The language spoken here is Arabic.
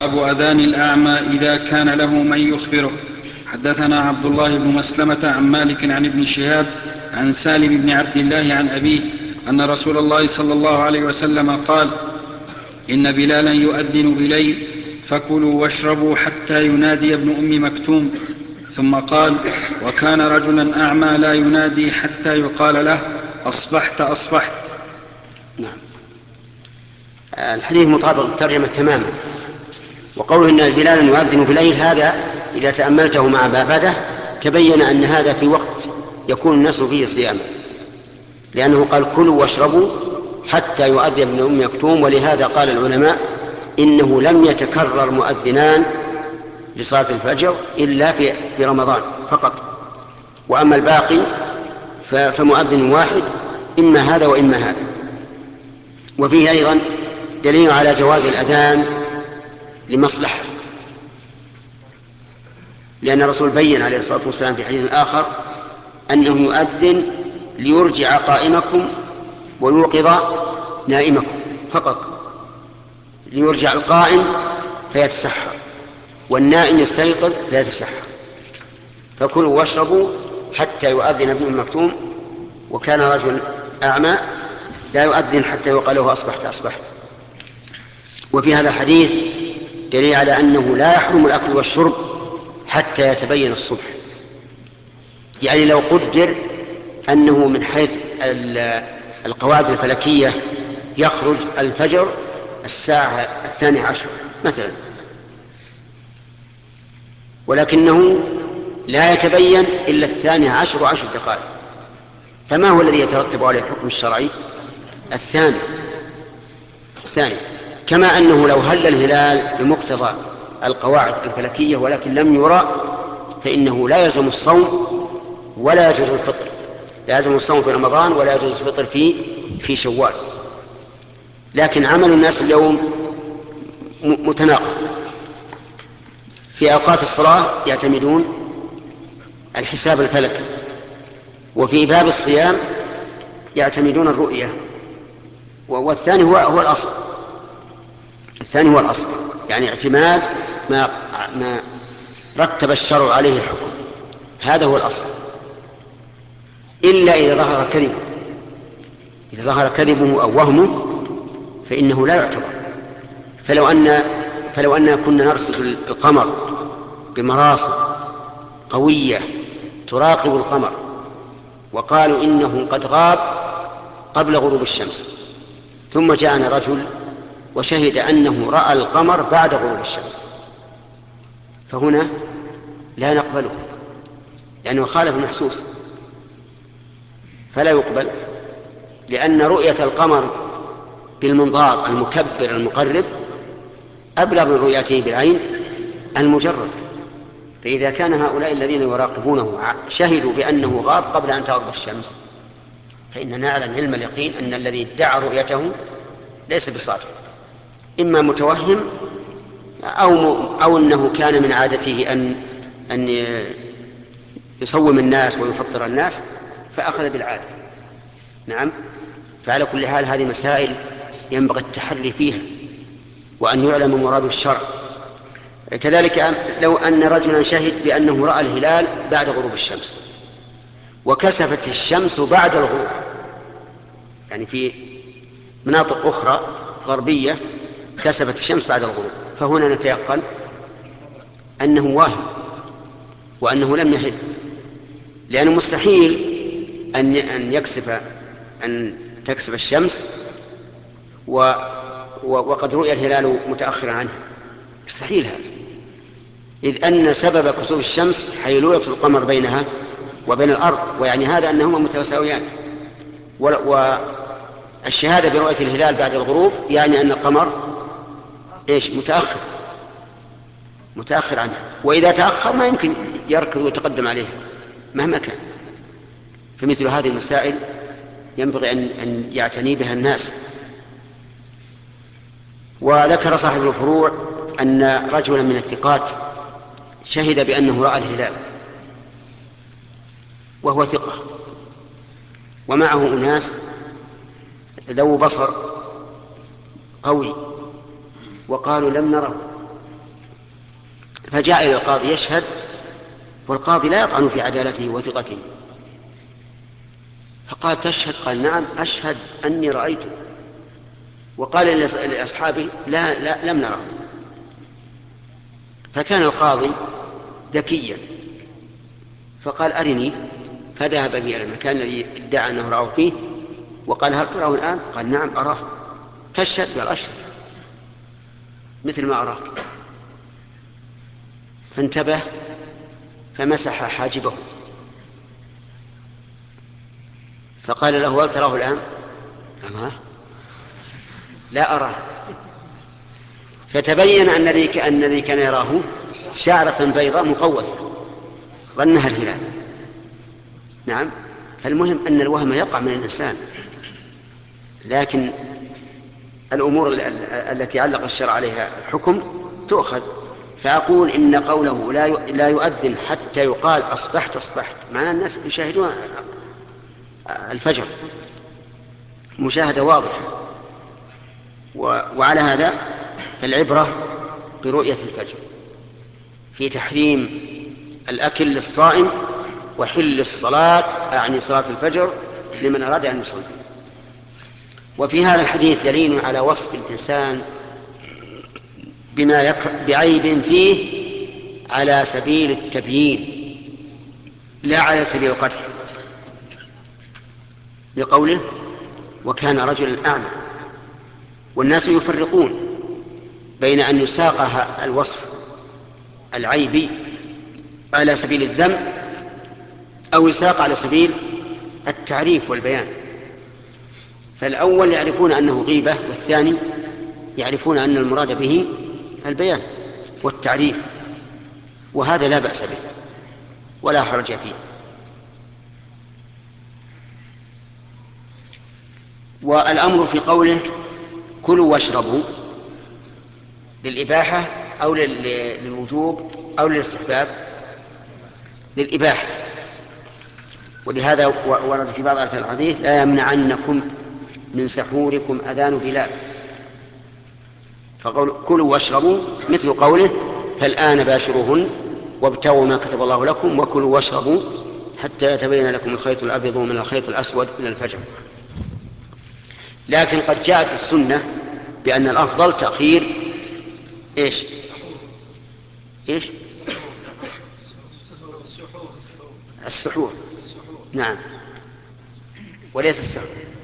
أبو أذان الأعمى إذا كان له من يخبره. حدثنا عبد الله بن مسلمة عن مالك عن ابن شهاب عن سالم بن عبد الله عن أبيه أن رسول الله صلى الله عليه وسلم قال: إن بلالا يؤذن بليل فكلوا واشربوا حتى ينادي ابن أم مكتوم. ثم قال: وكان رجلا أعمى لا ينادي حتى يقال له: أصبحت أصبحت. نعم. الحديث مطابق الترجمة تماما. وقوله إن بلالا يؤذن بالليل، هذا إذا تأملته مع ما بعده تبين أن هذا في وقت يكون الناس فيه صياما، لأنه قال: كلوا واشربوا حتى يؤذن ابن أم مكتوم. ولهذا قال العلماء إنه لم يتكرر مؤذنان لصلاة الفجر إلا في رمضان فقط، وأما الباقي فمؤذن واحد، إما هذا وإما هذا. وفيه أيضا دليل على جواز الأذان لمصلحة، لأن الرسول بين عليه الصلاة والسلام في حديث آخر أنه يؤذن ليرجع قائمكم ويوقظ نائمكم فقط، ليرجع القائم فيتسحر والنائم يستيقظ فيتسحر. فكلوا واشربوا حتى يؤذن ابن أم مكتوم، وكان رجل أعمى لا يؤذن حتى يقال له: أصبحت أصبحت. وفي هذا الحديث دليل على أنه لا يحرم الأكل والشرب حتى يتبين الصبح. يعني لو قدر أنه من حيث القواعد الفلكية يخرج الفجر الساعة 12 مثلا، ولكنه لا يتبين إلا 12 وعشر دقائق، فما هو الذي يترتب عليه الحكم الشرعي؟ الثاني. كما أنه لو هل الهلال بمقتضى القواعد الفلكية ولكن لم يرى فإنه لا يلزم الصوم ولا يجوز الفطر، لا يلزم الصوم في رمضان ولا يجوز الفطر في شوال. لكن عمل الناس اليوم متناقض. في أوقات الصلاة يعتمدون الحساب الفلكي، وفي باب الصيام يعتمدون الرؤية، والثاني هو الأصل. الثاني هو الأصل، يعني اعتماد ما رتب الشرع عليه الحكم، هذا هو الأصل، إلا إذا ظهر كذبه. إذا ظهر كذبه أو وهمه فإنه لا يعتبر. فلو أن كنا نرصد القمر بمراصد قوية تراقب القمر وقالوا إنه قد غاب قبل غروب الشمس، ثم جاءنا رجل وشهد أنه رأى القمر بعد غروب الشمس، فهنا لا نقبله لأنه خالف المحسوس، فلا يقبل، لأن رؤية القمر بالمنظار المكبر المقرب أبلغ من رؤيته بالعين المجرد. فإذا كان هؤلاء الذين يراقبونه شهدوا بأنه غاب قبل أن تغرب الشمس، فإننا نعلم علم اليقين أن الذي ادعى رؤيته ليس بصادق، إما متوهم أو أنه كان من عادته أن يصوم الناس ويفطر الناس فأخذ بالعادة. نعم. فعلى كل حال هذه مسائل ينبغي التحري فيها وأن يعلم مراد الشرع. كذلك لو أن رجلا شهد بأنه رأى الهلال بعد غروب الشمس وكسفت الشمس بعد الغروب، يعني في مناطق أخرى غربية كسفت الشمس بعد الغروب، فهنا نتيقن أنه واهم وأنه لم يحل، لأنه مستحيل أن تكسف الشمس وقد رؤي الهلال متأخرا عنه، مستحيل هذا، إذ أن سبب كسوف الشمس حيلولة القمر بينها وبين الأرض، ويعني هذا أنهما متساويان. والشهادة برؤية الهلال بعد الغروب يعني أن القمر متأخر عنها، وإذا تأخر ما يمكن يركض ويتقدم عليها مهما كان. فمثل هذه المسائل ينبغي أن يعتني بها الناس. وذكر صاحب الفروع أن رجلا من الثقات شهد بأنه رأى الهلال وهو ثقة، ومعه أناس ذو بصر قوي وقالوا لم نره فجاء إلى القاضي يشهد، والقاضي لا يطعن في عدالته وثقته، فقال: تشهد؟ قال: نعم أشهد أني رأيته. وقال لأصحابه: لا لم نره. فكان القاضي ذكيا فقال: أرني. فذهب به إلى المكان الذي ادعى أنه رآه فيه وقال: هل تراه الآن؟ قال: نعم أراه. تشهد؟ قال: أشهد مثل ما أراك. فانتبه فمسح حاجبه فقال له: هل تراه الآن؟ قال: لا أراه. فتبين أن الذي كان يراه شعرة بيضاء مقوسة ظنها الهلال. نعم. فالمهم أن الوهم يقع من الإنسان، لكن الأمور التي علق الشرع عليها الحكم تؤخذ. فأقول إن قوله لا يؤذن حتى يقال أصبحت أصبحت، معنى الناس يشاهدون الفجر مشاهدة واضحة. وعلى هذا فالعبرة برؤية الفجر في تحريم الأكل للصائم وحل الصلاة، أعني صلاة الفجر، لمن أراد أن يصلي. وفي هذا الحديث دليل على وصف الإنسان بعيب فيه على سبيل التبيين لا على سبيل القدح، لقوله: وكان رجلا أعمى. والناس يفرقون بين أن يساق الوصف العيبي على سبيل الذم أو يساق على سبيل التعريف والبيان. فالأول يعرفون أنه غيبة، والثاني يعرفون أن المراد به البيان والتعريف، وهذا لا بأس به ولا حرج فيه. والأمر في قوله كلوا واشربوا للإباحة أو للوجوب أو للاستحباب؟ للإباحة. ولهذا ورد في بعض ألفاظ الحديث: لا يمنعنكم من سحوركم أذان بلال. فقول كلوا واشربوا مثل قوله: فالآن باشروهن وابتغوا ما كتب الله لكم وكلوا واشربوا حتى يتبين لكم الخيط الأبيض من الخيط الأسود من الفجر. لكن قد جاءت السنة بأن الأفضل تأخير إيش السحور. نعم، وليس السحور.